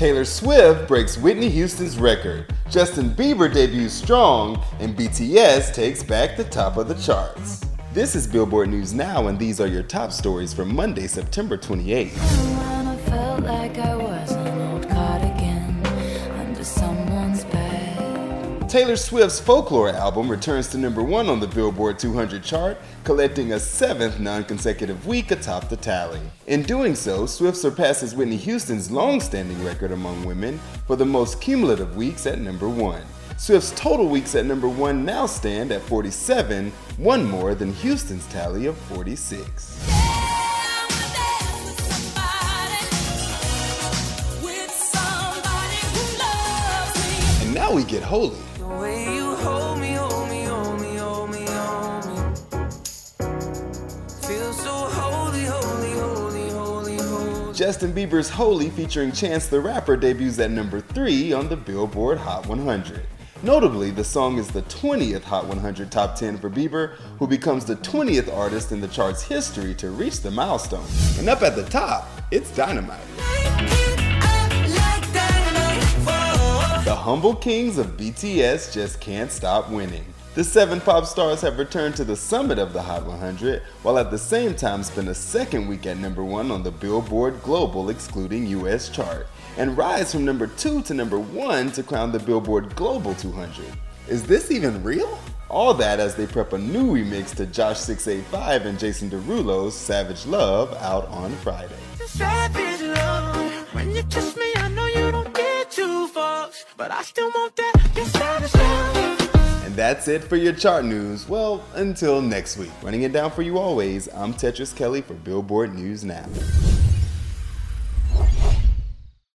Taylor Swift breaks Whitney Houston's record, Justin Bieber debuts strong, and BTS takes back the top of the charts. This is Billboard News Now, and these are your top stories for Monday, September 28th. When I felt like I was an old cardigan under someone's bed. Taylor Swift's Folklore album returns to number 1 on the Billboard 200 chart, collecting a 7th non-consecutive week atop the tally. In doing so, Swift surpasses Whitney Houston's long-standing record among women for the most cumulative weeks at number 1. Swift's total weeks at number 1 now stand at 47, one more than Houston's tally of 46. And now we get holy. The way you hold me, hold me, hold me, hold me, hold me. Feel so holy, holy, holy, holy, holy. Justin Bieber's Holy featuring Chance the Rapper debuts at number 3 on the Billboard Hot 100. Notably, the song is the 20th Hot 100 Top 10 for Bieber, who becomes the 20th artist in the chart's history to reach the milestone. And up at the top, it's Dynamite. The humble kings of BTS just can't stop winning. The 7 pop stars have returned to the summit of the Hot 100, while at the same time spent a second week at number 1 on the Billboard Global excluding US chart, and rise from number 2 to number 1 to crown the Billboard Global 200. Is this even real? All that as they prep a new remix to Josh 685 and Jason Derulo's Savage Love out on Friday. Savage love. When you kiss me, I know you don't get 2 fucks, but I still want that. Your savage love. And that's it for your chart news. Well, until next week. Running it down for you always, I'm Tetris Kelly for Billboard News Now.